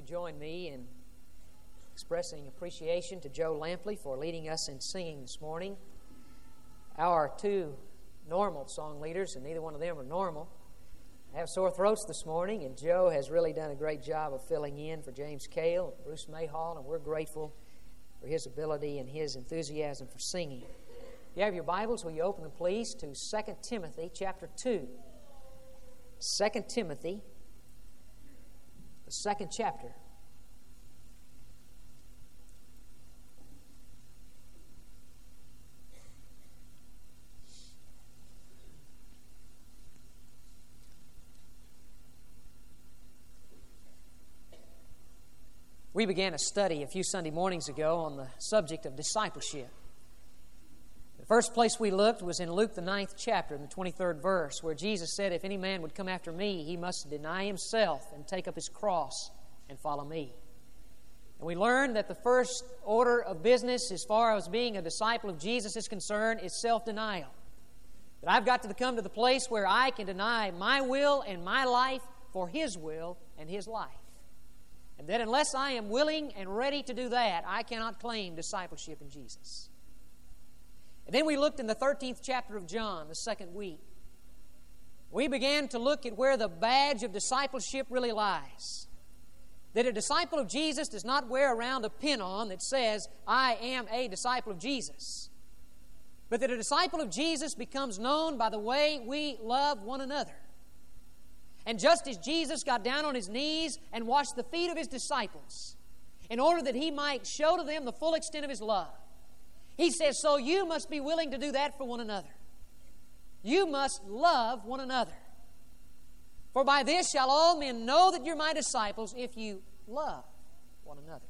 you join me in expressing appreciation to Joe Lampley for leading us in singing this morning. Our two normal song leaders, and neither one of them are normal, have sore throats this morning, and Joe has really done a great job of filling in for James Cale and Bruce Mayhall, and we're grateful for his ability and his enthusiasm for singing. If you have your Bibles, will you open them, please, to 2 Timothy chapter 2. 2 Timothy, the second chapter. We began a study a few Sunday mornings ago on the subject of discipleship. The first place we looked was in Luke the 9th chapter, in the 23rd verse, where Jesus said, "If any man would come after me, he must deny himself and take up his cross and follow me." And we learned that the first order of business as far as being a disciple of Jesus is concerned is self-denial. That I've got to come to the place where I can deny my will and my life for His will and His life. And that unless I am willing and ready to do that, I cannot claim discipleship in Jesus. And then we looked in the 13th chapter of John, the second week. We began to look at where the badge of discipleship really lies. That a disciple of Jesus does not wear around a pin on that says, "I am a disciple of Jesus." But that a disciple of Jesus becomes known by the way we love one another. And just as Jesus got down on His knees and washed the feet of His disciples in order that He might show to them the full extent of His love, He says, so you must be willing to do that for one another. You must love one another. For by this shall all men know that you're my disciples, if you love one another.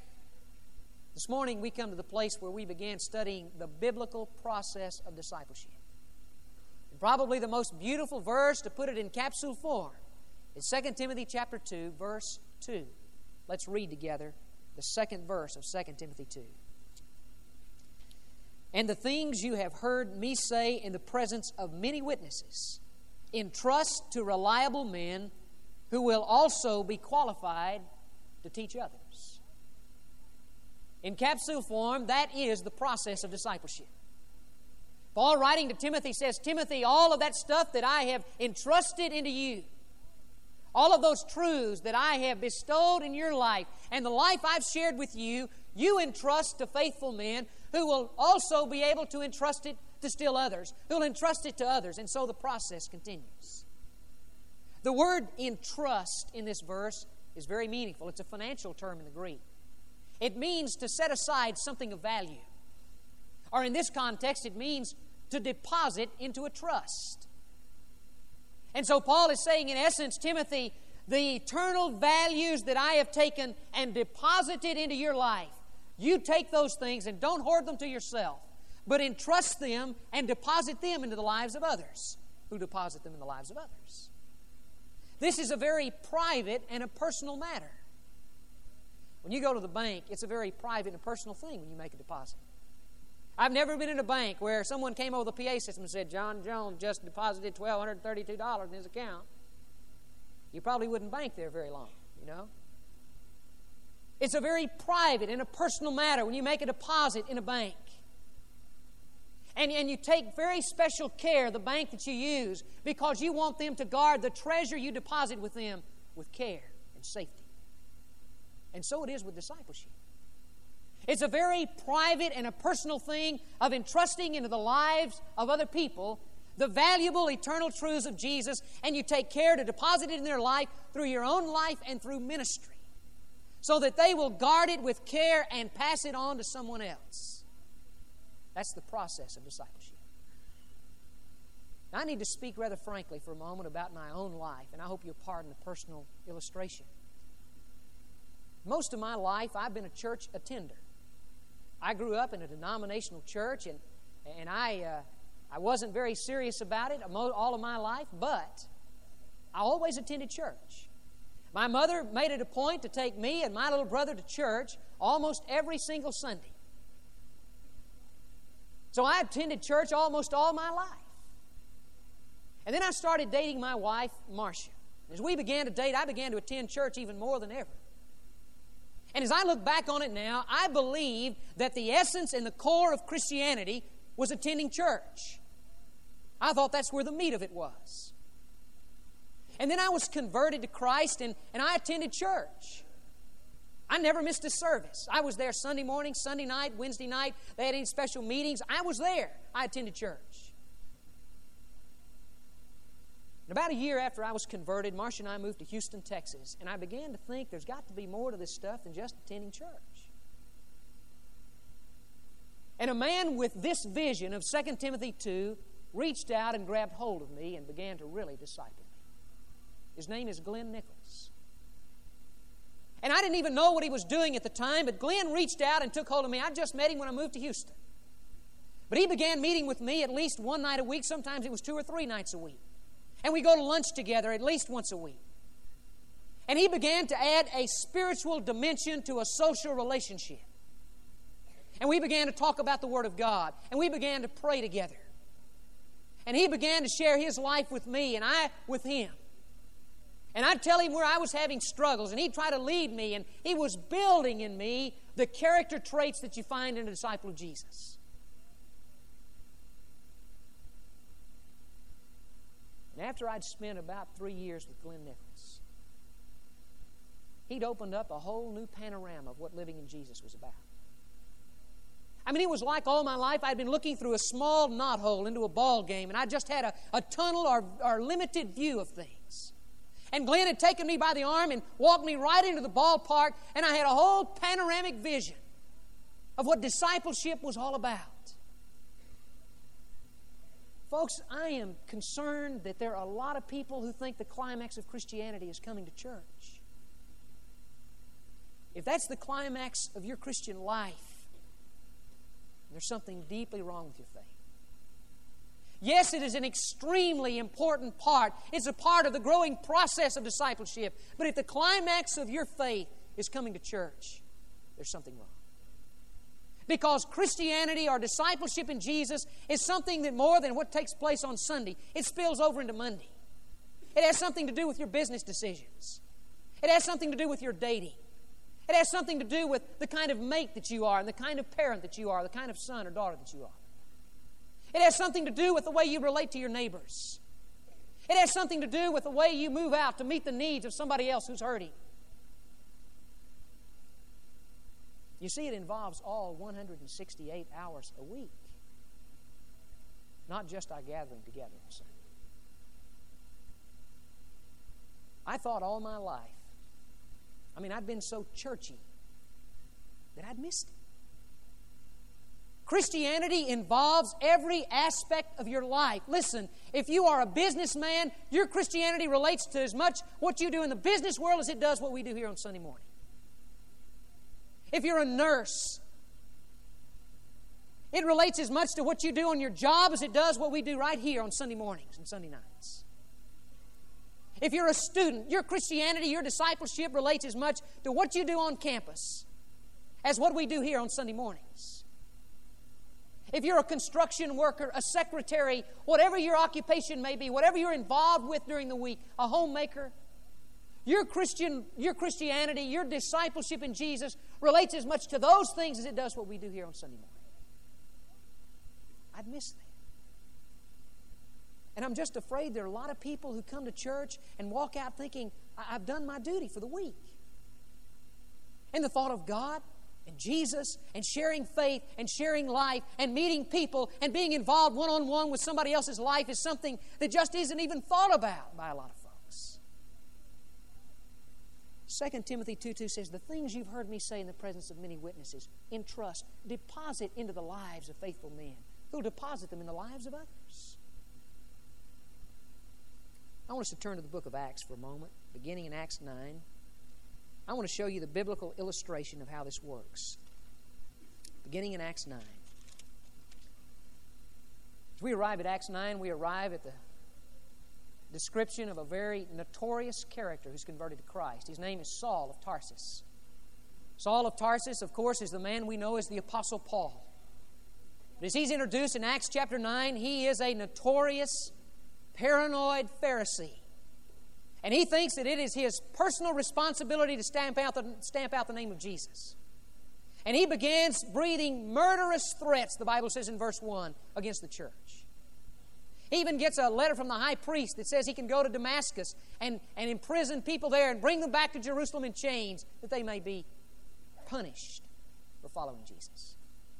This morning we come to the place where we began studying the biblical process of discipleship. Probably the most beautiful verse to put it in capsule form is 2 Timothy chapter 2, verse 2. Let's read together the second verse of 2 Timothy 2. "And the things you have heard me say in the presence of many witnesses, entrust to reliable men who will also be qualified to teach others." In capsule form, that is the process of discipleship. Paul, writing to Timothy, says, "Timothy, all of that stuff that I have entrusted into you, all of those truths that I have bestowed in your life, and the life I've shared with you, you entrust to faithful men who will also be able to entrust it to still others, who will entrust it to others." And so the process continues. The word entrust in this verse is very meaningful. It's a financial term in the Greek. It means to set aside something of value. Or in this context, it means to deposit into a trust. And so Paul is saying, in essence, Timothy, the eternal values that I have taken and deposited into your life, you take those things and don't hoard them to yourself, but entrust them and deposit them into the lives of others, who deposit them in the lives of others. This is a very private and a personal matter. When you go to the bank, it's a very private and personal thing when you make a deposit. I've never been in a bank where someone came over the PA system and said, "John Jones just deposited $1,232 in his account." You probably wouldn't bank there very long, you know. It's a very private and a personal matter when you make a deposit in a bank. And you take very special care of the bank that you use because you want them to guard the treasure you deposit with them with care and safety. And so it is with discipleship. It's a very private and a personal thing of entrusting into the lives of other people the valuable eternal truths of Jesus, and you take care to deposit it in their life through your own life and through ministry, so that they will guard it with care and pass it on to someone else. That's the process of discipleship. Now, I need to speak rather frankly for a moment about my own life, and I hope you'll pardon the personal illustration. Most of my life, I've been a church attender. I grew up in a denominational church, and I wasn't very serious about it all of my life, but I always attended church. My mother made it a point to take me and my little brother to church almost every single Sunday. So I attended church almost all my life. And then I started dating my wife, Marcia. As we began to date, I began to attend church even more than ever. And as I look back on it now, I believe that the essence and the core of Christianity was attending church. I thought that's where the meat of it was. And then I was converted to Christ, and I attended church. I never missed a service. I was there Sunday morning, Sunday night, Wednesday night. They had any special meetings. I was there. I attended church. And about a year after I was converted, Marcia and I moved to Houston, Texas, and I began to think there's got to be more to this stuff than just attending church. And a man with this vision of 2 Timothy 2 reached out and grabbed hold of me and began to really disciple me. His name is Glenn Nichols. And I didn't even know what he was doing at the time, but Glenn reached out and took hold of me. I just met him when I moved to Houston. But he began meeting with me at least one night a week. Sometimes it was 2 or 3 nights a week. And we go to lunch together at least once a week. And he began to add a spiritual dimension to a social relationship. And we began to talk about the Word of God. And we began to pray together. And he began to share his life with me and I with him. And I'd tell him where I was having struggles, and he'd try to lead me, and he was building in me the character traits that you find in a disciple of Jesus. And after I'd spent about 3 years with Glenn Nichols, he'd opened up a whole new panorama of what living in Jesus was about. I mean, it was like all my life I'd been looking through a small knothole into a ball game, and I just had a tunnel or limited view of things. And Glenn had taken me by the arm and walked me right into the ballpark, and I had a whole panoramic vision of what discipleship was all about. Folks, I am concerned that there are a lot of people who think the climax of Christianity is coming to church. If that's the climax of your Christian life, there's something deeply wrong with your faith. Yes, it is an extremely important part. It's a part of the growing process of discipleship. But if the climax of your faith is coming to church, there's something wrong. Because Christianity or discipleship in Jesus is something that more than what takes place on Sunday, it spills over into Monday. It has something to do with your business decisions. It has something to do with your dating. It has something to do with the kind of mate that you are and the kind of parent that you are, the kind of son or daughter that you are. It has something to do with the way you relate to your neighbors. It has something to do with the way you move out to meet the needs of somebody else who's hurting. You see, it involves all 168 hours a week, not just our gathering together on Sunday. I thought all my life, I'd been so churchy that I'd missed it. Christianity involves every aspect of your life. Listen, if you are a businessman, your Christianity relates to as much what you do in the business world as it does what we do here on Sunday morning. If you're a nurse, it relates as much to what you do on your job as it does what we do right here on Sunday mornings and Sunday nights. If you're a student, your Christianity, your discipleship relates as much to what you do on campus as what we do here on Sunday mornings. If you're a construction worker, a secretary, whatever your occupation may be, whatever you're involved with during the week, a homemaker, your Christianity, your discipleship in Jesus relates as much to those things as it does what we do here on Sunday morning. I'd miss that. And I'm just afraid there are a lot of people who come to church and walk out thinking, I've done my duty for the week. And the thought of God and Jesus and sharing faith and sharing life and meeting people and being involved one-on-one with somebody else's life is something that just isn't even thought about by a lot of folks. 2 Timothy 2:2 says, the things you've heard me say in the presence of many witnesses, entrust, deposit into the lives of faithful men who'll deposit them in the lives of others. I want us to turn to the book of Acts for a moment, beginning in Acts 9. I want to show you the biblical illustration of how this works. Beginning in Acts 9. As we arrive at Acts 9, we arrive at the description of a very notorious character who's converted to Christ. His name is Saul of Tarsus. Saul of Tarsus, of course, is the man we know as the Apostle Paul. But as he's introduced in Acts chapter 9, he is a notorious, paranoid Pharisee. And he thinks that it is his personal responsibility to stamp out the name of Jesus. And he begins breathing murderous threats, the Bible says in verse 1, against the church. He even gets a letter from the high priest that says he can go to Damascus and imprison people there and bring them back to Jerusalem in chains that they may be punished for following Jesus.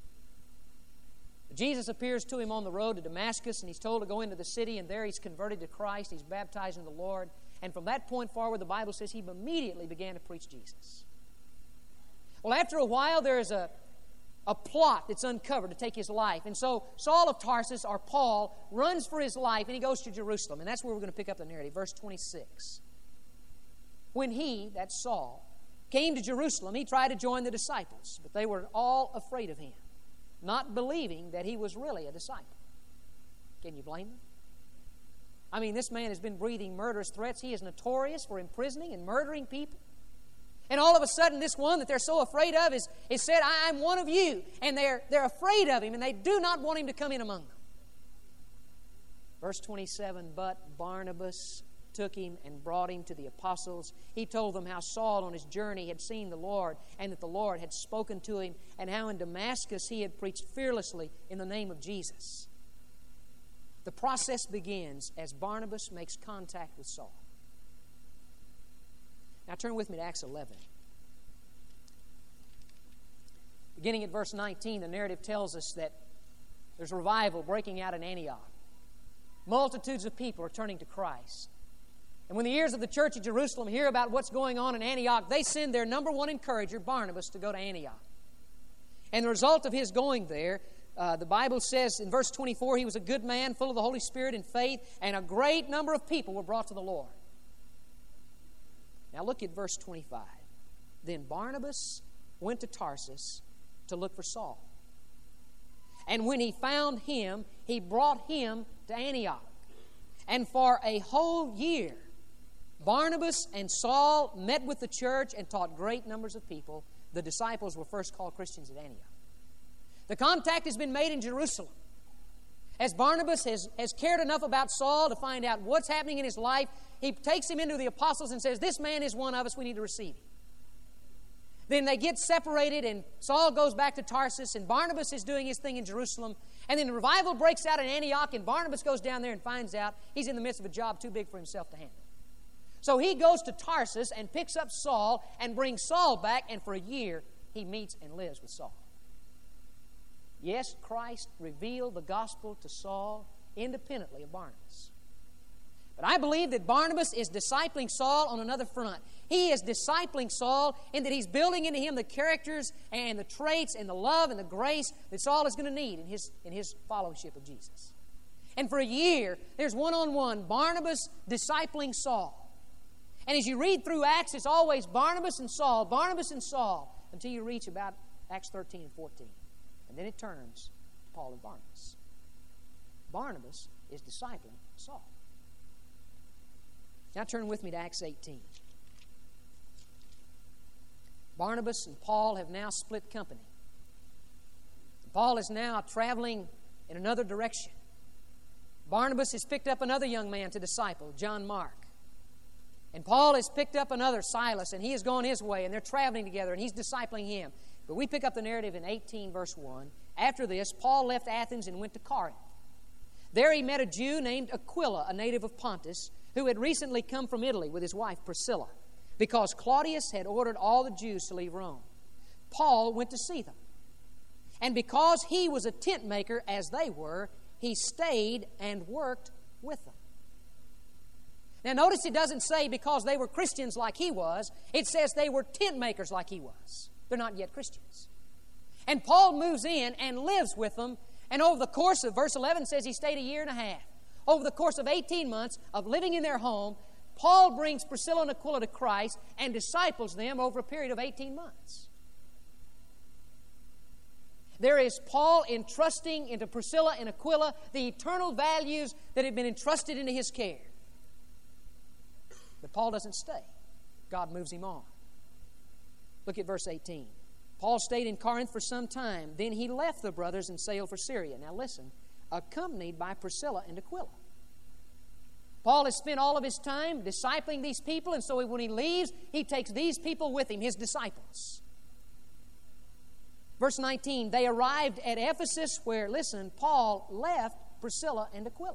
Jesus appears to him on the road to Damascus, and he's told to go into the city, and there he's converted to Christ. He's baptized in the Lord. And from that point forward, the Bible says he immediately began to preach Jesus. Well, after a while, there is a plot that's uncovered to take his life. And so Saul of Tarsus, or Paul, runs for his life, and he goes to Jerusalem. And that's where we're going to pick up the narrative, verse 26. When he, that's Saul, came to Jerusalem, he tried to join the disciples, but they were all afraid of him, not believing that he was really a disciple. Can you blame them? I mean, this man has been breathing murderous threats. He is notorious for imprisoning and murdering people. And all of a sudden, this one that they're so afraid of is said, I'm one of you. And they're afraid of him, and they do not want him to come in among them. Verse 27, but Barnabas took him and brought him to the apostles. He told them how Saul on his journey had seen the Lord, and that the Lord had spoken to him, and how in Damascus he had preached fearlessly in the name of Jesus. The process begins as Barnabas makes contact with Saul. Now turn with me to Acts 11. Beginning at verse 19, the narrative tells us that there's revival breaking out in Antioch. Multitudes of people are turning to Christ. And when the ears of the church at Jerusalem hear about what's going on in Antioch, they send their number one encourager, Barnabas, to go to Antioch. And the result of his going there, the Bible says in verse 24, he was a good man, full of the Holy Spirit and faith, and a great number of people were brought to the Lord. Now look at verse 25. Then Barnabas went to Tarsus to look for Saul. And when he found him, he brought him to Antioch. And for a whole year, Barnabas and Saul met with the church and taught great numbers of people. The disciples were first called Christians at Antioch. The contact has been made in Jerusalem. As Barnabas has cared enough about Saul to find out what's happening in his life, he takes him into the apostles and says, this man is one of us, we need to receive him. Then they get separated, and Saul goes back to Tarsus, and Barnabas is doing his thing in Jerusalem. And then the revival breaks out in Antioch, and Barnabas goes down there and finds out he's in the midst of a job too big for himself to handle. So he goes to Tarsus and picks up Saul and brings Saul back, and for a year he meets and lives with Saul. Yes, Christ revealed the gospel to Saul independently of Barnabas. But I believe that Barnabas is discipling Saul on another front. He is discipling Saul in that he's building into him the characters and the traits and the love and the grace that Saul is going to need in his followership of Jesus. And for a year, there's one-on-one Barnabas discipling Saul. And as you read through Acts, it's always Barnabas and Saul, until you reach about Acts 13 and 14. And then it turns to Paul and Barnabas. Barnabas is discipling Saul. Now turn with me to Acts 18. Barnabas and Paul have now split company. Paul is now traveling in another direction. Barnabas has picked up another young man to disciple, John Mark. And Paul has picked up another, Silas, and he has gone his way, and they're traveling together, and he's discipling him. But we pick up the narrative in 18, verse 1. After this, Paul left Athens and went to Corinth. There he met a Jew named Aquila, a native of Pontus, who had recently come from Italy with his wife Priscilla, because Claudius had ordered all the Jews to leave Rome. Paul went to see them. And because he was a tent maker, as they were, he stayed and worked with them. Now notice it doesn't say because they were Christians like he was. It says they were tent makers like he was. They're not yet Christians. And Paul moves in and lives with them. And over the course of, verse 11 says he stayed a year and a half. Over the course of 18 months of living in their home, Paul brings Priscilla and Aquila to Christ and disciples them over a period of 18 months. There is Paul entrusting into Priscilla and Aquila the eternal values that have been entrusted into his care. But Paul doesn't stay. God moves him on. Look at verse 18. Paul stayed in Corinth for some time. Then he left the brothers and sailed for Syria. Now listen, accompanied by Priscilla and Aquila. Paul has spent all of his time discipling these people, and so when he leaves, he takes these people with him, his disciples. Verse 19, they arrived at Ephesus where, listen, Paul left Priscilla and Aquila.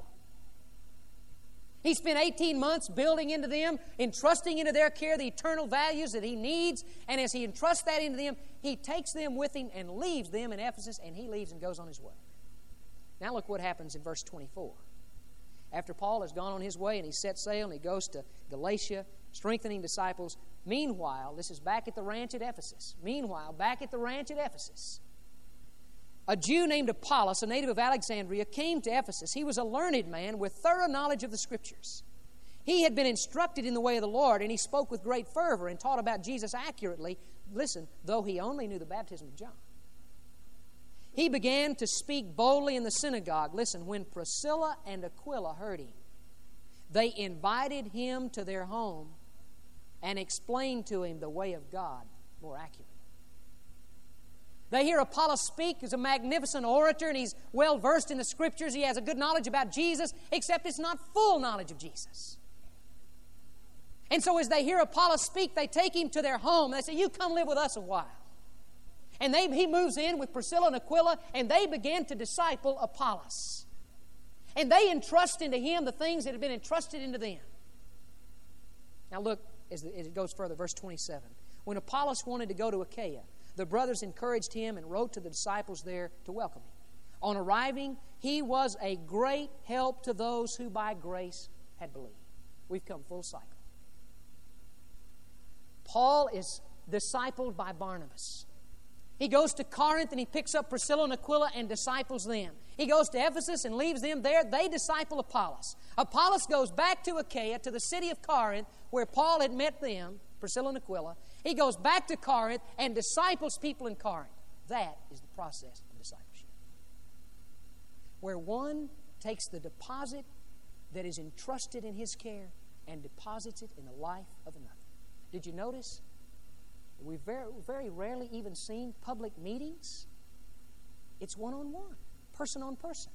He spent 18 months building into them, entrusting into their care the eternal values that he needs, and as he entrusts that into them, he takes them with him and leaves them in Ephesus, and he leaves and goes on his way. Now look what happens in verse 24. After Paul has gone on his way and he sets sail and he goes to Galatia, strengthening disciples, meanwhile, this is back at the ranch at Ephesus. Meanwhile, back at the ranch at Ephesus, a Jew named Apollos, a native of Alexandria, came to Ephesus. He was a learned man with thorough knowledge of the Scriptures. He had been instructed in the way of the Lord, and he spoke with great fervor and taught about Jesus accurately, listen, though he only knew the baptism of John. He began to speak boldly in the synagogue. Listen, when Priscilla and Aquila heard him, they invited him to their home and explained to him the way of God more accurately. They hear Apollos speak. He's a magnificent orator, and he's well versed in the Scriptures. He has a good knowledge about Jesus, except it's not full knowledge of Jesus. And so as they hear Apollos speak, they take him to their home. They say, you come live with us a while. And he moves in with Priscilla and Aquila, and they begin to disciple Apollos. And they entrust into him the things that have been entrusted into them. Now look, as it goes further, verse 27. When Apollos wanted to go to Achaia, the brothers encouraged him and wrote to the disciples there to welcome him. On arriving, he was a great help to those who by grace had believed. We've come full cycle. Paul is discipled by Barnabas. He goes to Corinth and he picks up Priscilla and Aquila and disciples them. He goes to Ephesus and leaves them there. They disciple Apollos. Apollos goes back to Achaia, to the city of Corinth, where Paul had met them, Priscilla and Aquila. He goes back to Corinth and disciples people in Corinth. That is the process of discipleship. Where one takes the deposit that is entrusted in his care and deposits it in the life of another. Did you notice? We've very rarely even seen public meetings. It's one-on-one, person-on-person.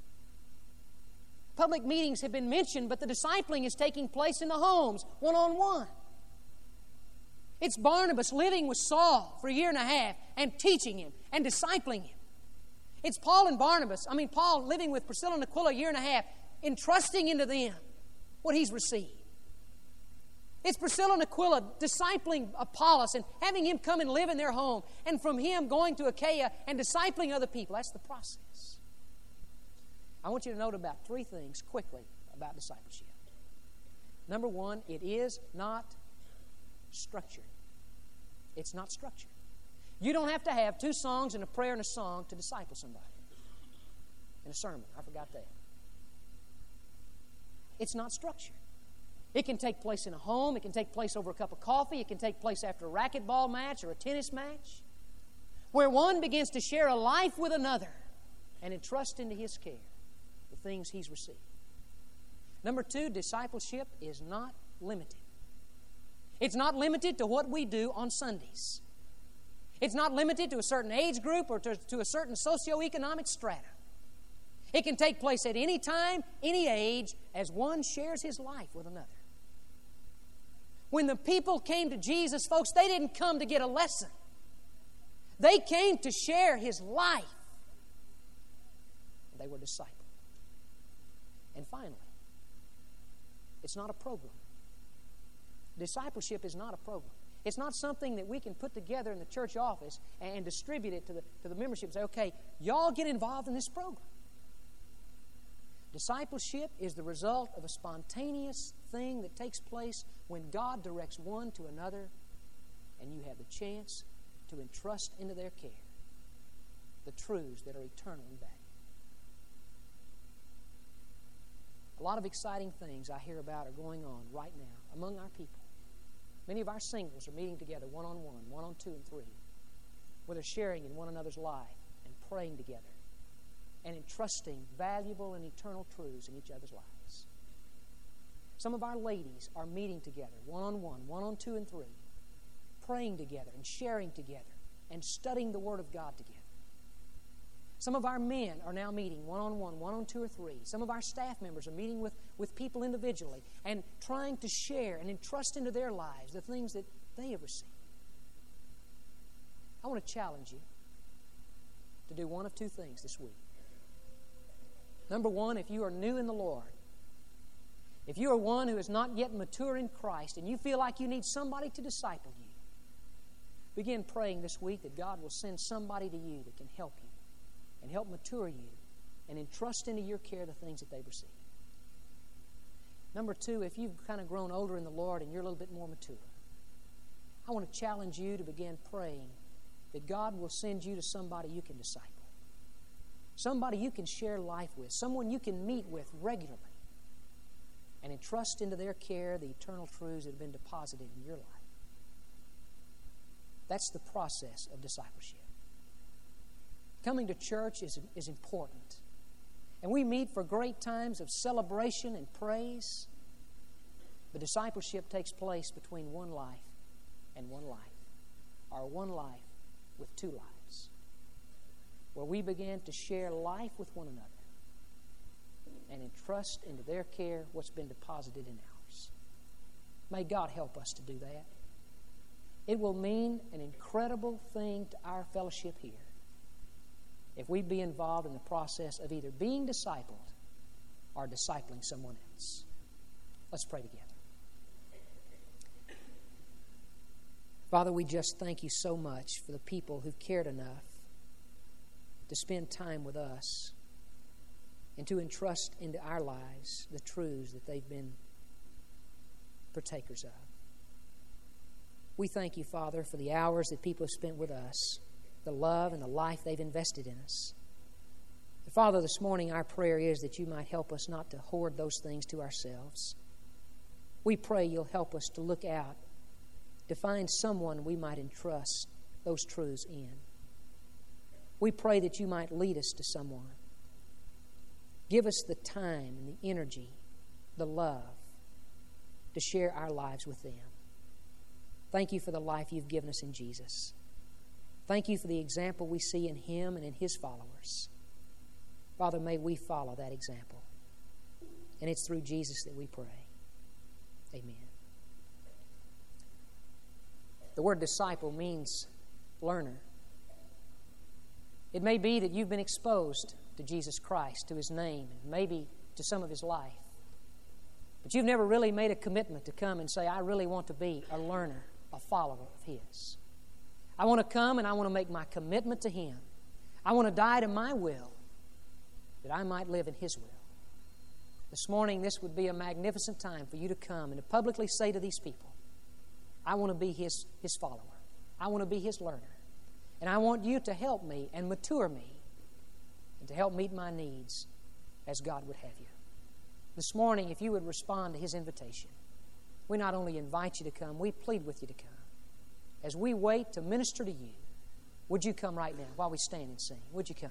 Public meetings have been mentioned, but the discipling is taking place in the homes, one-on-one. It's Barnabas living with Saul for a year and a half and teaching him and discipling him. It's Paul living with Priscilla and Aquila a year and a half, entrusting into them what he's received. It's Priscilla and Aquila discipling Apollos and having him come and live in their home, and from him going to Achaia and discipling other people. That's the process. I want you to note about three things quickly about discipleship. Number one, it is not structured. It's not structured. You don't have to have 2 songs and a prayer and a song to disciple somebody. In a sermon, I forgot that. It's not structured. It can take place in a home. It can take place over a cup of coffee. It can take place after a racquetball match or a tennis match, where one begins to share a life with another and entrust into his care the things he's received. Number 2, discipleship is not limited. It's not limited to what we do on Sundays. It's not limited to a certain age group or to a certain socioeconomic strata. It can take place at any time, any age, as one shares his life with another. When the people came to Jesus, folks, they didn't come to get a lesson. They came to share his life. They were discipled. And finally, it's not a program. Discipleship is not a program. It's not something that we can put together in the church office and distribute it to the membership and say, okay, y'all get involved in this program. Discipleship is the result of a spontaneous thing that takes place when God directs one to another, and you have the chance to entrust into their care the truths that are eternal in value. A lot of exciting things I hear about are going on right now among our people. Many of our singles are meeting together one-on-one, 1 on 2 and 3, where they're sharing in one another's life and praying together and entrusting valuable and eternal truths in each other's lives. Some of our ladies are meeting together, 1-on-1, 1 on 2 and 3, praying together and sharing together and studying the Word of God together. Some of our men are now meeting one-on-one, one-on-two or three. Some of our staff members are meeting with people individually and trying to share and entrust into their lives the things that they have received. I want to challenge you to do one of two things this week. Number one, if you are new in the Lord, if you are one who is not yet mature in Christ and you feel like you need somebody to disciple you, begin praying this week that God will send somebody to you that can help you and help mature you and entrust into your care the things that they've received. Number two, if you've kind of grown older in the Lord and you're a little bit more mature, I want to challenge you to begin praying that God will send you to somebody you can disciple, somebody you can share life with, someone you can meet with regularly and entrust into their care the eternal truths that have been deposited in your life. That's the process of discipleship. Coming to church is important. And we meet for great times of celebration and praise. But discipleship takes place between one life and one life, or one life with two lives, where we begin to share life with one another and entrust into their care what's been deposited in ours. May God help us to do that. It will mean an incredible thing to our fellowship here if we be involved in the process of either being discipled or discipling someone else. Let's pray together. Father, we just thank you so much for the people who've cared enough to spend time with us and to entrust into our lives the truths that they've been partakers of. We thank you, Father, for the hours that people have spent with us, the love and the life they've invested in us. And Father, this morning our prayer is that you might help us not to hoard those things to ourselves. We pray you'll help us to look out, to find someone we might entrust those truths in. We pray that you might lead us to someone. Give us the time and the energy, the love, to share our lives with them. Thank you for the life you've given us in Jesus. Thank you for the example we see in Him and in His followers. Father, may we follow that example. And it's through Jesus that we pray. Amen. The word disciple means learner. It may be that you've been exposed to Jesus Christ, to His name, and maybe to some of His life. But you've never really made a commitment to come and say, I really want to be a learner, a follower of His. I want to come and I want to make my commitment to Him. I want to die to my will that I might live in His will. This morning, this would be a magnificent time for you to come and to publicly say to these people, I want to be His follower. I want to be His learner. And I want you to help me and mature me and to help meet my needs as God would have you. This morning, if you would respond to His invitation, we not only invite you to come, we plead with you to come. As we wait to minister to you, would you come right now while we stand and sing? Would you come?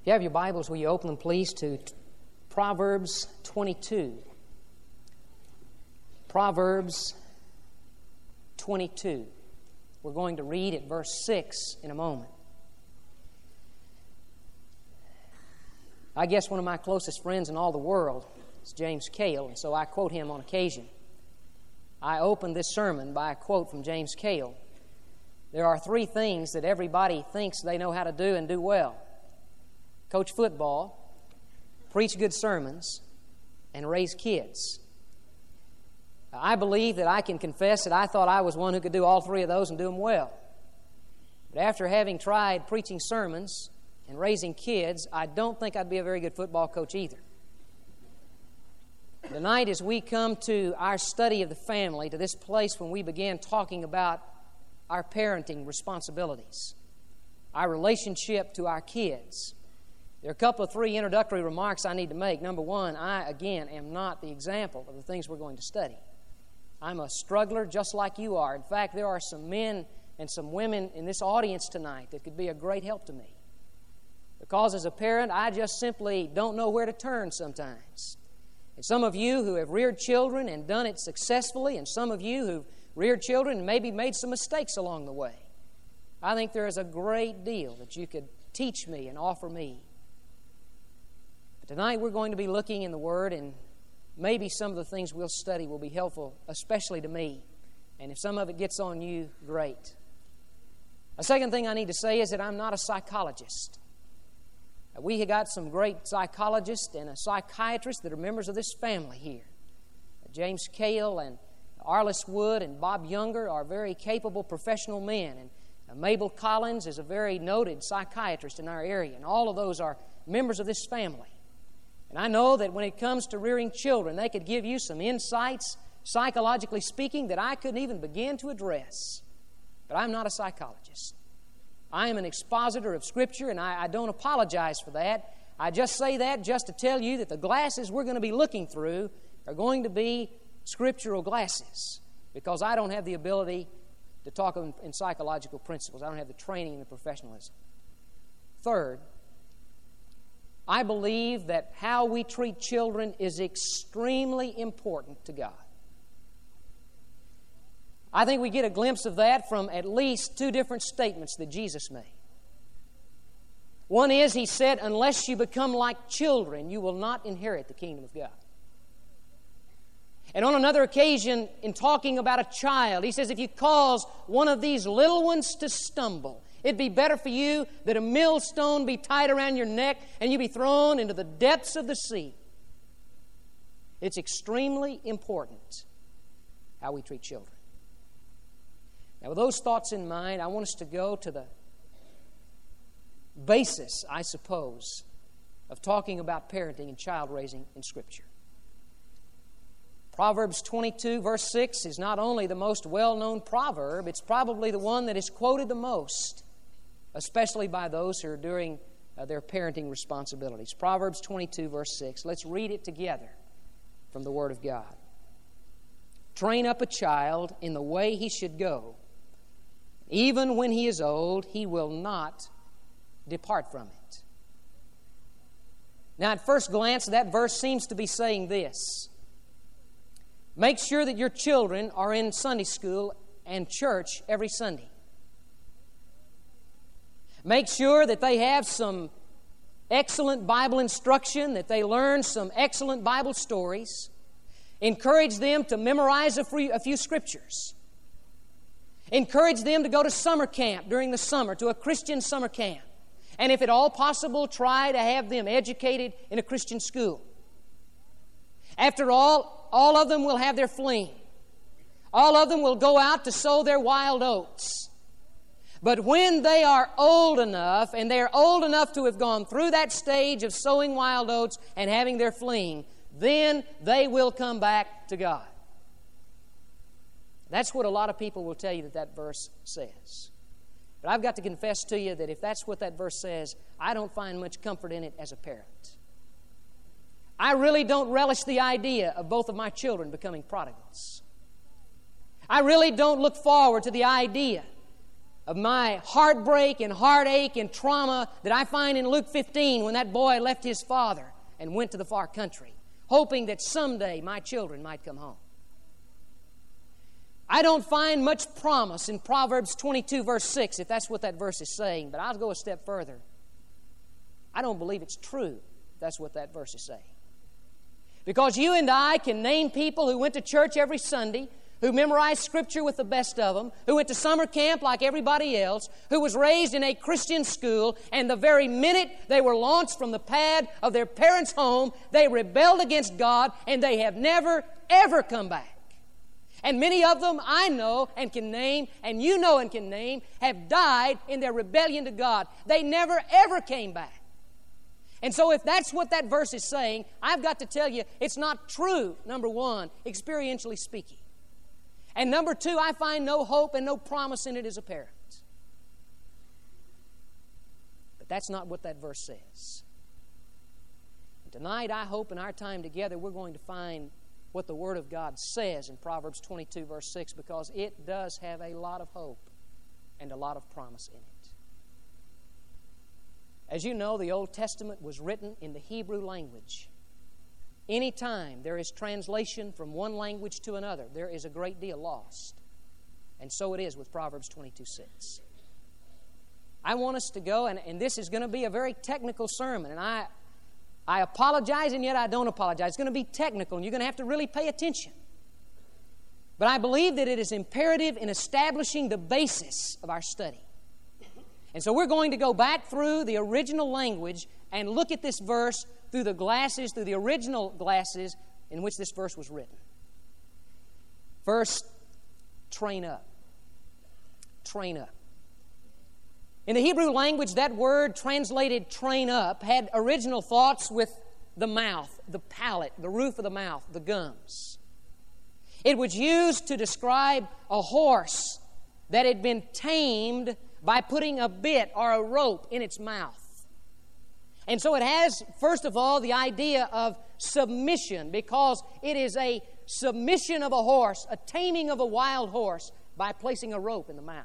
If you have your Bibles, will you open them, please, to Proverbs 22. Proverbs 22. We're going to read at verse 6 in a moment. I guess one of my closest friends in all the world is James Cale, and so I quote him on occasion. I opened this sermon by a quote from James Cale. There are 3 things that everybody thinks they know how to do and do well: coach football, preach good sermons, and raise kids. I believe that I can confess that I thought I was one who could do all 3 of those and do them well. But after having tried preaching sermons and raising kids, I don't think I'd be a very good football coach either. Tonight, as we come to our study of the family, to this place when we began talking about our parenting responsibilities, our relationship to our kids, there are a couple of 3 introductory remarks I need to make. Number 1, I, again, am not the example of the things we're going to study. I'm a struggler just like you are. In fact, there are some men and some women in this audience tonight that could be a great help to me. Because as a parent, I just simply don't know where to turn sometimes. And some of you who have reared children and done it successfully, and some of you who've reared children and maybe made some mistakes along the way, I think there is a great deal that you could teach me and offer me. But tonight we're going to be looking in the Word, and maybe some of the things we'll study will be helpful, especially to me. And if some of it gets on you, great. A second thing I need to say is that I'm not a psychologist. We have got some great psychologists and a psychiatrist that are members of this family here. James Cale and Arliss Wood and Bob Younger are very capable professional men. And Mabel Collins is a very noted psychiatrist in our area. And all of those are members of this family. And I know that when it comes to rearing children, they could give you some insights, psychologically speaking, that I couldn't even begin to address. But I'm not a psychologist. I am an expositor of Scripture, and I don't apologize for that. I just say that just to tell you that the glasses we're going to be looking through are going to be scriptural glasses, because I don't have the ability to talk in psychological principles. I don't have the training and the professionalism. Third, I believe that how we treat children is extremely important to God. I think we get a glimpse of that from at least 2 different statements that Jesus made. One is, He said, unless you become like children, you will not inherit the kingdom of God. And on another occasion, in talking about a child, He says, if you cause one of these little ones to stumble, it'd be better for you that a millstone be tied around your neck and you be thrown into the depths of the sea. It's extremely important how we treat children. Now, with those thoughts in mind, I want us to go to the basis, I suppose, of talking about parenting and child raising in Scripture. Proverbs 22, verse 6 is not only the most well-known proverb, it's probably the one that is quoted the most, especially by those who are doing their parenting responsibilities. Proverbs 22, verse 6. Let's read it together from the Word of God. Train up a child in the way he should go. Even when he is old, he will not depart from it. Now, at first glance, that verse seems to be saying this: make sure that your children are in Sunday school and church every Sunday. Make sure that they have some excellent Bible instruction, that they learn some excellent Bible stories. Encourage them to memorize a few scriptures. Encourage them to go to summer camp during the summer, to a Christian summer camp. And if at all possible, try to have them educated in a Christian school. After all of them will have their fling. All of them will go out to sow their wild oats. But when they are old enough, and they are old enough to have gone through that stage of sowing wild oats and having their fling, then they will come back to God. That's what a lot of people will tell you that verse says. But I've got to confess to you that if that's what that verse says, I don't find much comfort in it as a parent. I really don't relish the idea of both of my children becoming prodigals. I really don't look forward to the idea of my heartbreak and heartache and trauma that I find in Luke 15 when that boy left his father and went to the far country, hoping that someday my children might come home. I don't find much promise in Proverbs 22, verse 6, if that's what that verse is saying, but I'll go a step further. I don't believe it's true if that's what that verse is saying. Because you and I can name people who went to church every Sunday, who memorized Scripture with the best of them, who went to summer camp like everybody else, who was raised in a Christian school, and the very minute they were launched from the pad of their parents' home, they rebelled against God, and they have never, ever come back. And many of them I know and can name, and you know and can name, have died in their rebellion to God. They never, ever came back. And so if that's what that verse is saying, I've got to tell you, it's not true, number one, experientially speaking. And number two, I find no hope and no promise in it as a parent. But that's not what that verse says. And tonight, I hope in our time together, we're going to find what the Word of God says in Proverbs 22, verse 6, because it does have a lot of hope and a lot of promise in it. As you know, the Old Testament was written in the Hebrew language. Anytime there is translation from one language to another, there is a great deal lost. And so it is with Proverbs 22:6. I want us to go, and this is going to be a very technical sermon, and I apologize, and yet I don't apologize. It's going to be technical, and you're going to have to really pay attention. But I believe that it is imperative in establishing the basis of our study. And so we're going to go back through the original language and look at this verse through the original glasses in which this verse was written. First, train up. Train up. In the Hebrew language, that word translated train up had original thoughts with the mouth, the palate, the roof of the mouth, the gums. It was used to describe a horse that had been tamed by putting a bit or a rope in its mouth. And so it has, first of all, the idea of submission, because it is a submission of a horse, a taming of a wild horse by placing a rope in the mouth.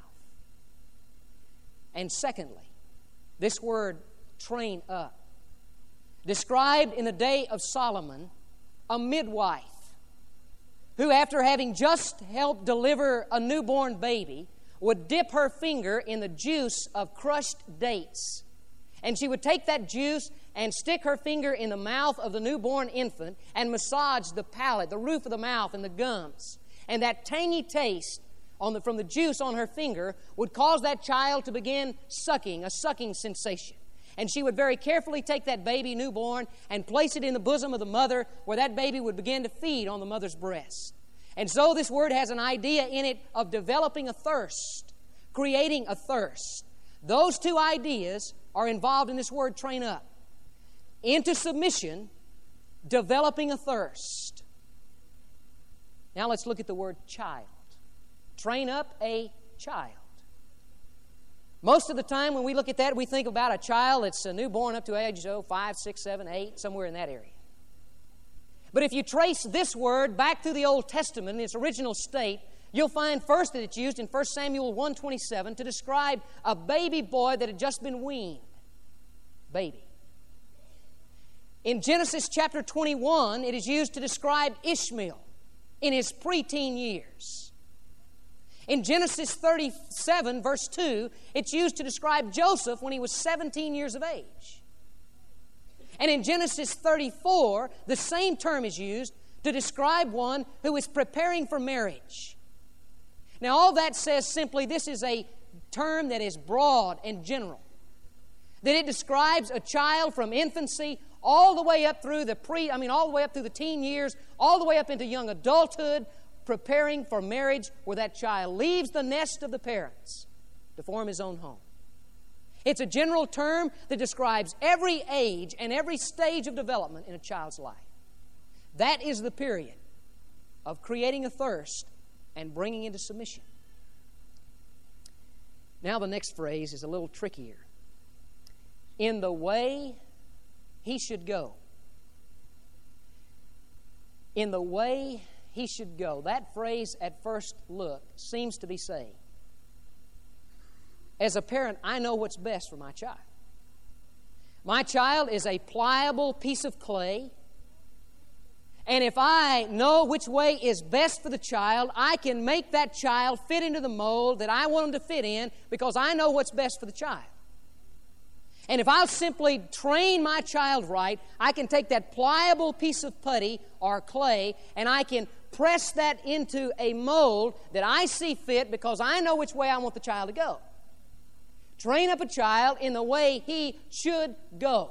And secondly, this word, train up, described in the day of Solomon, a midwife who, after having just helped deliver a newborn baby, would dip her finger in the juice of crushed dates. And she would take that juice and stick her finger in the mouth of the newborn infant and massage the palate, the roof of the mouth, and the gums. And that tangy taste from the juice on her finger would cause that child to begin sucking, a sucking sensation. And she would very carefully take that baby newborn and place it in the bosom of the mother, where that baby would begin to feed on the mother's breast. And so this word has an idea in it of developing a thirst, creating a thirst. Those two ideas are involved in this word, train up. Into submission, developing a thirst. Now let's look at the word child. Train up a child. Most of the time when we look at that, we think about a child that's a newborn up to age 5, 6, 7, 8, somewhere in that area. But if you trace this word back through the Old Testament in its original state, you'll find first that it's used in 1 Samuel 1:27 to describe a baby boy that had just been weaned. Baby. In Genesis chapter 21, it is used to describe Ishmael in his preteen years. In Genesis 37, verse 2, it's used to describe Joseph when he was 17 years of age. And in Genesis 34, the same term is used to describe one who is preparing for marriage. Now, all that says simply this is a term that is broad and general. That it describes a child from infancy all the way up through all the way up through the teen years, all the way up into young adulthood, preparing for marriage, where that child leaves the nest of the parents to form his own home. It's a general term that describes every age and every stage of development in a child's life. That is the period of creating a thirst and bringing into submission. Now the next phrase is a little trickier. In the way he should go. In the way he should go. That phrase at first look seems to be saying, as a parent, I know what's best for my child. My child is a pliable piece of clay. And if I know which way is best for the child, I can make that child fit into the mold that I want him to fit in because I know what's best for the child. And if I'll simply train my child right, I can take that pliable piece of putty or clay and I can press that into a mold that I see fit because I know which way I want the child to go. Train up a child in the way he should go.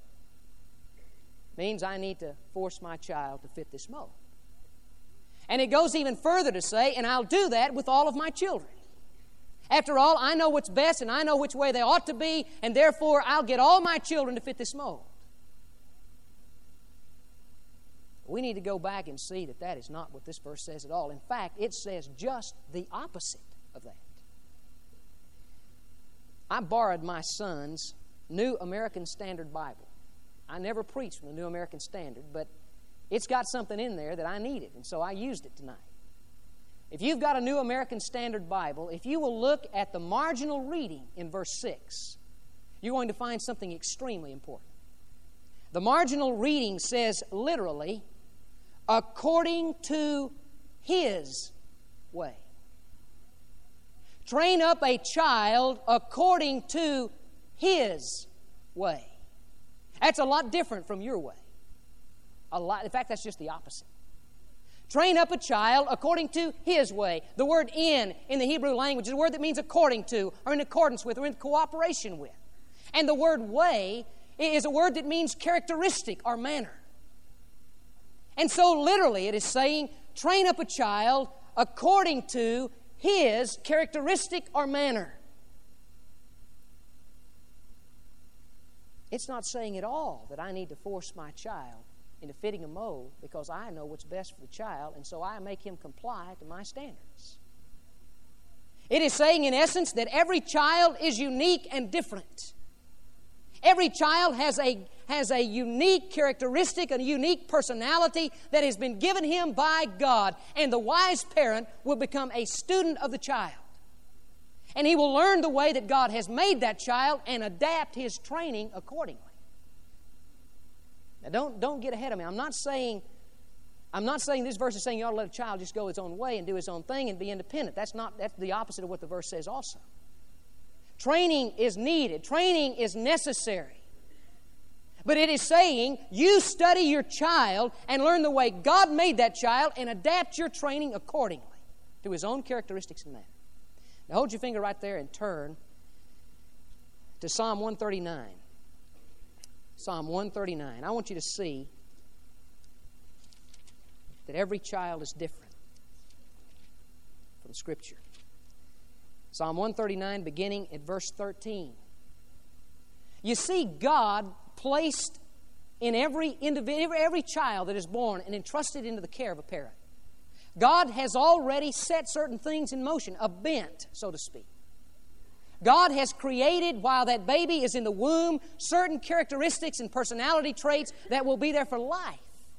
Means I need to force my child to fit this mold. And it goes even further to say, and I'll do that with all of my children. After all, I know what's best and I know which way they ought to be, and therefore I'll get all my children to fit this mold. We need to go back and see that that is not what this verse says at all. In fact, it says just the opposite of that. I borrowed my son's New American Standard Bible. I never preached from the New American Standard, but it's got something in there that I needed, and so I used it tonight. If you've got a New American Standard Bible, if you will look at the marginal reading in verse 6, you're going to find something extremely important. The marginal reading says literally, according to His way. Train up a child according to His way. That's a lot different from your way. A lot. In fact, that's just the opposite. Train up a child according to His way. The word in the Hebrew language is a word that means according to, or in accordance with, or in cooperation with. And the word way is a word that means characteristic or manner. And so literally it is saying, train up a child according to his characteristic or manner. It's not saying at all that I need to force my child into fitting a mold because I know what's best for the child, and so I make him comply to my standards. It is saying, in essence, that every child is unique and different. Every child has a unique characteristic, a unique personality that has been given him by God, and the wise parent will become a student of the child. And he will learn the way that God has made that child and adapt his training accordingly. Now, don't get ahead of me. I'm not saying this verse is saying you ought to let a child just go his own way and do his own thing and be independent. That's the opposite of what the verse says also. Training is needed. Training is necessary. But it is saying you study your child and learn the way God made that child and adapt your training accordingly to his own characteristics and manner. Now hold your finger right there and turn to Psalm 139. Psalm 139. I want you to see that every child is different from Scripture. Psalm 139, beginning at verse 13. You see God placed in every child that is born and entrusted into the care of a parent. God has already set certain things in motion, a bent, so to speak. God has created, while that baby is in the womb, certain characteristics and personality traits that will be there for life.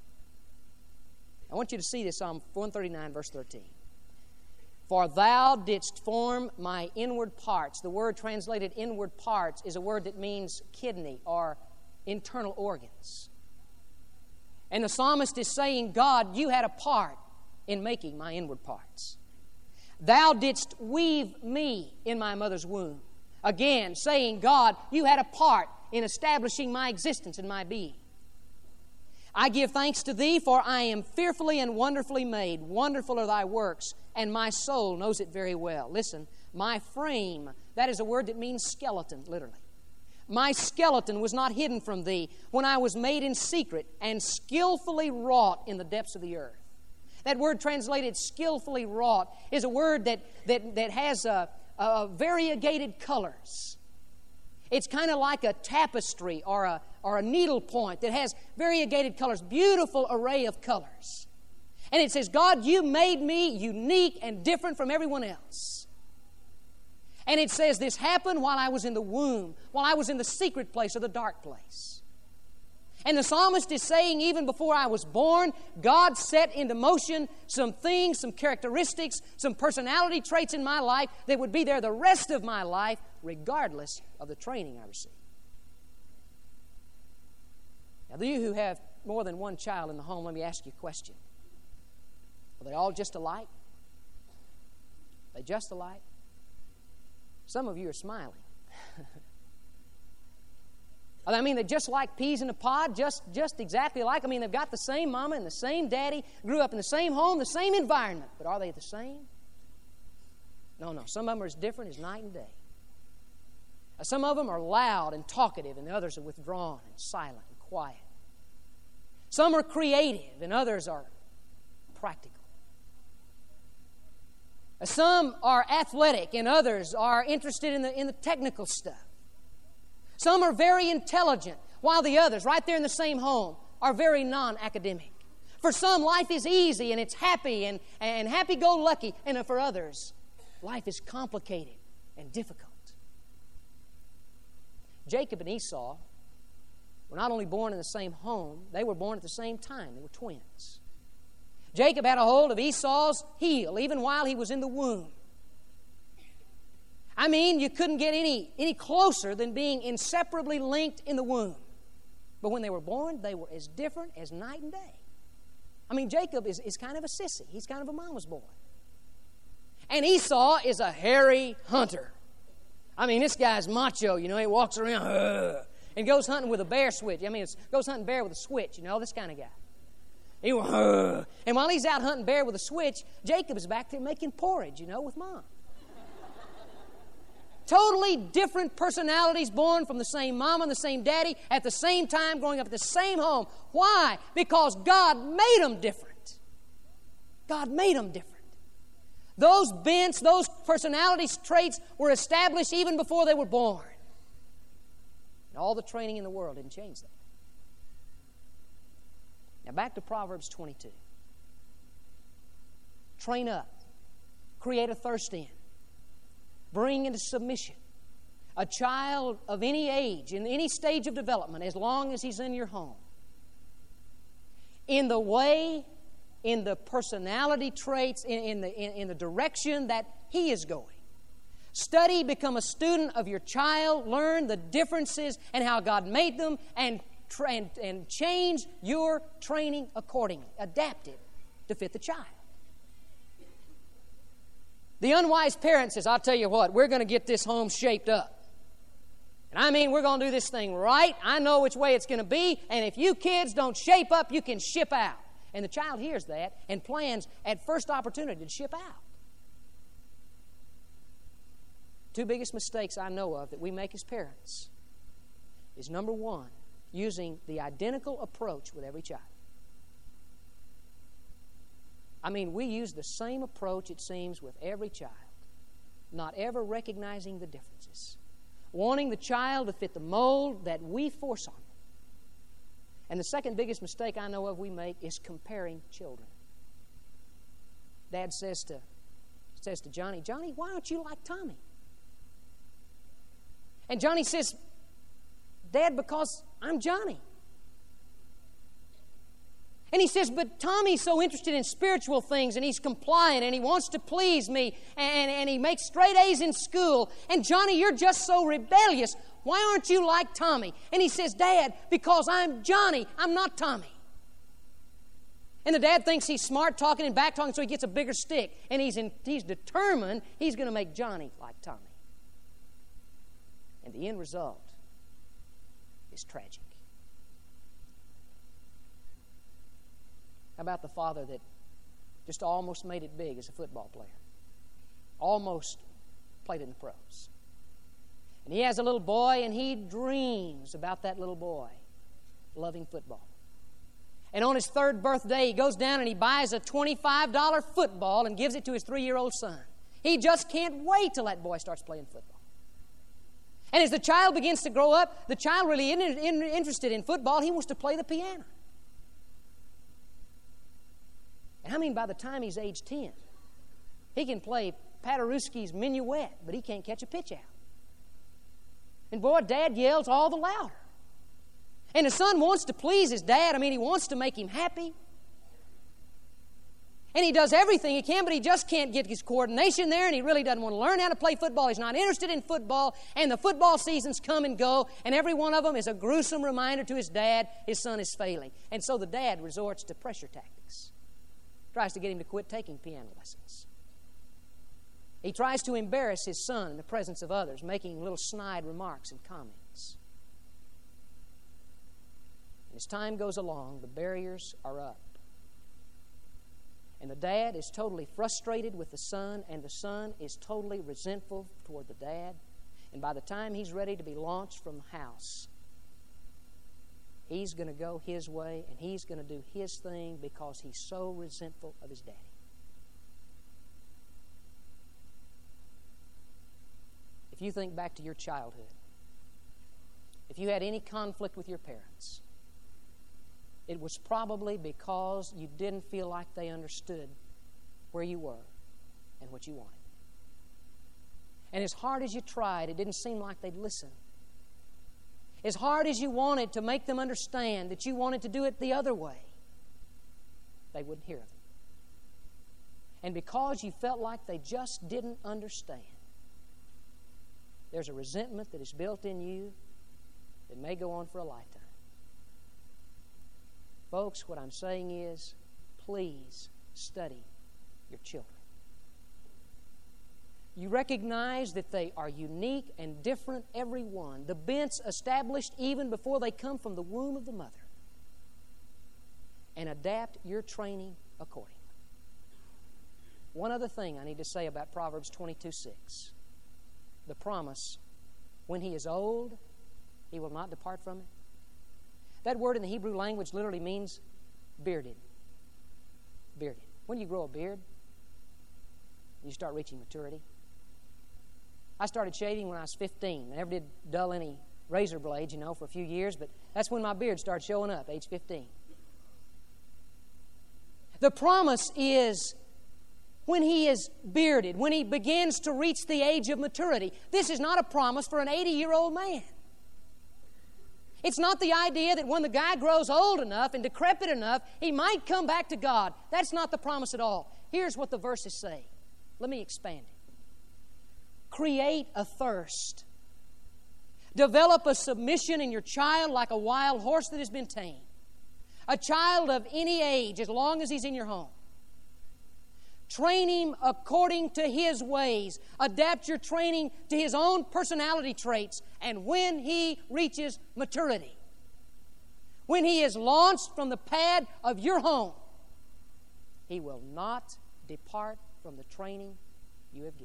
I want you to see this, Psalm 139, verse 13. For thou didst form my inward parts. The word translated inward parts is a word that means kidney or internal organs. And the psalmist is saying, God, you had a part in making my inward parts. Thou didst weave me in my mother's womb. Again, saying, God, you had a part in establishing my existence and my being. I give thanks to Thee, for I am fearfully and wonderfully made. Wonderful are Thy works, and my soul knows it very well. Listen, my frame, that is a word that means skeleton, literally. My skeleton was not hidden from Thee when I was made in secret and skillfully wrought in the depths of the earth. That word translated skillfully wrought is a word that has variegated colors. It's kind of like a tapestry or a needle point that has variegated colors, beautiful array of colors. And it says, God, you made me unique and different from everyone else. And it says this happened while I was in the womb, while I was in the secret place or the dark place. And the psalmist is saying, even before I was born, God set into motion some things, some characteristics, some personality traits in my life that would be there the rest of my life regardless of the training I receive. Now, you who have more than one child in the home, let me ask you a question. Are they all just alike? Are they just alike? Some of you are smiling. I mean, they're just like peas in a pod, just exactly alike. I mean, they've got the same mama and the same daddy, grew up in the same home, the same environment. But are they the same? No. Some of them are as different as night and day. Some of them are loud and talkative, and the others are withdrawn and silent and quiet. Some are creative, and others are practical. Some are athletic, and others are interested in the technical stuff. Some are very intelligent, while the others, right there in the same home, are very non-academic. For some, life is easy, and it's happy and happy-go-lucky. And for others, life is complicated and difficult. Jacob and Esau were not only born in the same home, they were born at the same time. They were twins. Jacob had a hold of Esau's heel even while he was in the womb. I mean, you couldn't get any closer than being inseparably linked in the womb. But when they were born, they were as different as night and day. I mean, Jacob is kind of a sissy. He's kind of a mama's boy. And Esau is a hairy hunter. I mean, this guy's macho, he walks around and goes hunting with a bear switch. I mean, goes hunting bear with a switch, this kind of guy. And while he's out hunting bear with a switch, Jacob is back there making porridge, with Mom. Totally different personalities born from the same mama and the same daddy at the same time, growing up at the same home. Why? Because God made them different. God made them different. Those bents, those personality traits were established even before they were born. And all the training in the world didn't change that. Now back to Proverbs 22. Train up. Create a thirst in. Bring into submission a child of any age, in any stage of development, as long as he's in your home. In the way, in the personality traits, in the direction that he is going. Study, become a student of your child, learn the differences and how God made them, and change your training accordingly. Adapt it to fit the child. The unwise parent says, I'll tell you what, we're going to get this home shaped up. And I mean, we're going to do this thing right. I know which way it's going to be. And if you kids don't shape up, you can ship out. And the child hears that and plans at first opportunity to ship out. Two biggest mistakes I know of that we make as parents is, number one, using the identical approach with every child. I mean, we use the same approach, it seems, with every child, not ever recognizing the differences, wanting the child to fit the mold that we force on them. And the second biggest mistake I know of we make is comparing children. Dad says to Johnny, Johnny, why don't you like Tommy? And Johnny says, Dad, because I'm Johnny. And he says, but Tommy's so interested in spiritual things, and he's compliant, and he wants to please me, and he makes straight A's in school. And Johnny, you're just so rebellious. Why aren't you like Tommy? And he says, Dad, because I'm Johnny, I'm not Tommy. And the dad thinks he's smart talking and back talking, so he gets a bigger stick. And he's determined he's going to make Johnny like Tommy. And the end result is tragic. How about the father that just almost made it big as a football player? Almost played in the pros. And he has a little boy, and he dreams about that little boy loving football. And on his third birthday, he goes down and he buys a $25 football and gives it to his 3-year-old son. He just can't wait till that boy starts playing football. And as the child begins to grow up, the child really isn't interested in football. He wants to play the piano. And I mean, by the time he's age 10, he can play Paderewski's Minuet, but he can't catch a pitch out. And boy, Dad yells all the louder. And the son wants to please his dad. I mean, he wants to make him happy. And he does everything he can, but he just can't get his coordination there, and he really doesn't want to learn how to play football. He's not interested in football, and the football seasons come and go, and every one of them is a gruesome reminder to his dad his son is failing. And so the dad resorts to pressure tactics. Tries to get him to quit taking piano lessons. He tries to embarrass his son in the presence of others, making little snide remarks and comments. And as time goes along, the barriers are up. And the dad is totally frustrated with the son, and the son is totally resentful toward the dad. And by the time he's ready to be launched from the house, he's going to go his way, and he's going to do his thing because he's so resentful of his daddy. If you think back to your childhood, if you had any conflict with your parents, it was probably because you didn't feel like they understood where you were and what you wanted. And as hard as you tried, it didn't seem like they'd listen. As hard as you wanted to make them understand that you wanted to do it the other way, they wouldn't hear of it. And because you felt like they just didn't understand, there's a resentment that is built in you that may go on for a lifetime. Folks, what I'm saying is, please study your children. You recognize that they are unique and different, every one. The bents established even before they come from the womb of the mother. And adapt your training accordingly. One other thing I need to say about Proverbs 22:6. The promise, when he is old, he will not depart from it. That word in the Hebrew language literally means bearded. Bearded. When you grow a beard, you start reaching maturity. I started shaving when I was 15. I never did dull any razor blades, for a few years, but that's when my beard started showing up, age 15. The promise is when he is bearded, when he begins to reach the age of maturity. This is not a promise for an 80-year-old man. It's not the idea that when the guy grows old enough and decrepit enough, he might come back to God. That's not the promise at all. Here's what the verses say. Let me expand it. Create a thirst. Develop a submission in your child like a wild horse that has been tamed. A child of any age, as long as he's in your home. Train him according to his ways. Adapt your training to his own personality traits. And when he reaches maturity, when he is launched from the pad of your home, he will not depart from the training you have given.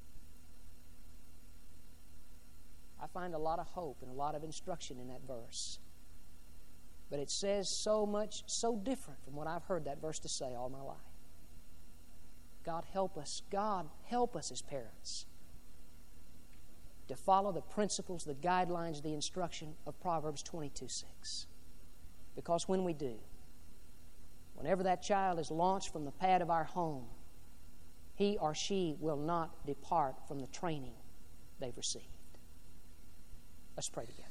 I find a lot of hope and a lot of instruction in that verse. But it says so much, so different from what I've heard that verse to say all my life. God help us. God help us as parents to follow the principles, the guidelines, the instruction of Proverbs 22:6. Because when we do, whenever that child is launched from the pad of our home, he or she will not depart from the training they've received. Let's pray together.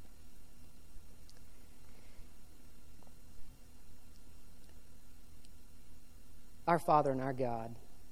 Our Father and our God,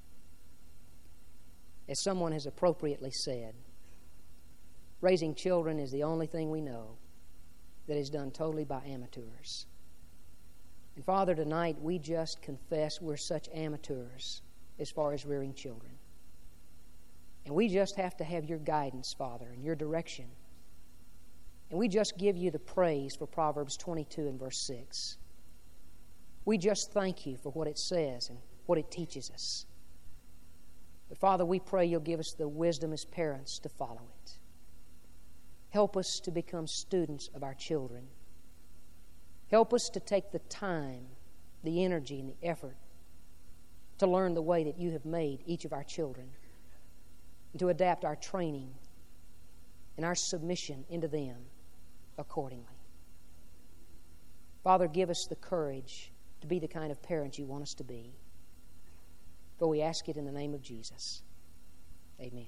as someone has appropriately said, raising children is the only thing we know that is done totally by amateurs. And Father, tonight we just confess we're such amateurs as far as rearing children. And we just have to have your guidance, Father, and your direction. And we just give you the praise for Proverbs 22 and verse 6. We just thank you for what it says and what it teaches us. But Father, we pray you'll give us the wisdom as parents to follow it. Help us to become students of our children. Help us to take the time, the energy, and the effort to learn the way that you have made each of our children and to adapt our training and our submission into them accordingly. Father, give us the courage to be the kind of parents you want us to be. For we ask it in the name of Jesus. Amen.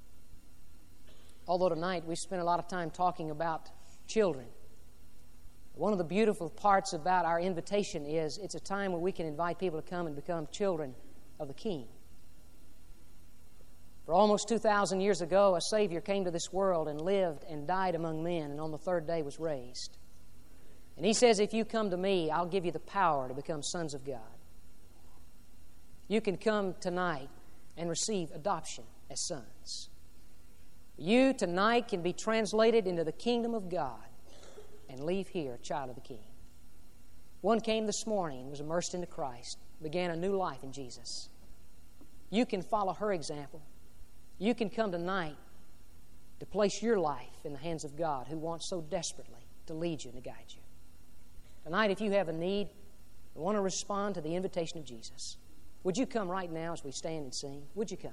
Although tonight we spent a lot of time talking about children, One of the beautiful parts about our invitation is it's a time where we can invite people to come and become children of the King. For almost 2,000 years ago, a Savior came to this world and lived and died among men, and on the third day was raised. And He says, if you come to me, I'll give you the power to become sons of God. You can come tonight and receive adoption as sons. You tonight can be translated into the kingdom of God and leave here a child of the King. One came this morning and was immersed into Christ, began a new life in Jesus. You can follow her example. You can come tonight to place your life in the hands of God, who wants so desperately to lead you and to guide you. Tonight, if you have a need and want to respond to the invitation of Jesus, would you come right now as we stand and sing? Would you come?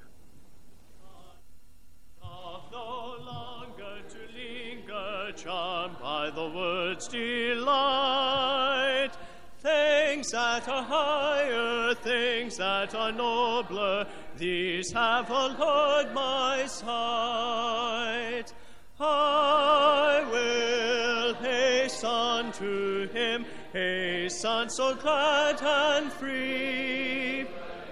No longer to linger, charmed by the word's delight. Things that are higher, things that are nobler, these have allured my sight. I will hasten to Him, hasten so glad and free.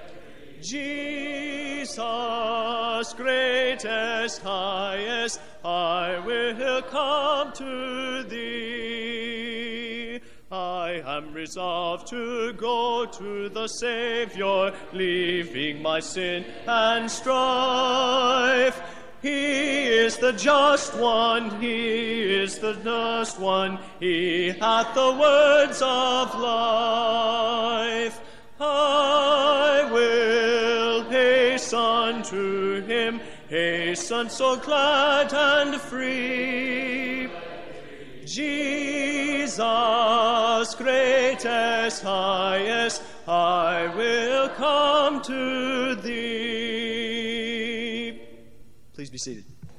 Jesus, greatest, highest, I will come to Thee. I am resolved to go to the Savior, leaving my sin and strife. He is the just one, He is the just one, He hath the words of life. I will hasten to Him, hasten so glad and free. Jesus, greatest, highest, I will come to Thee. Please be seated.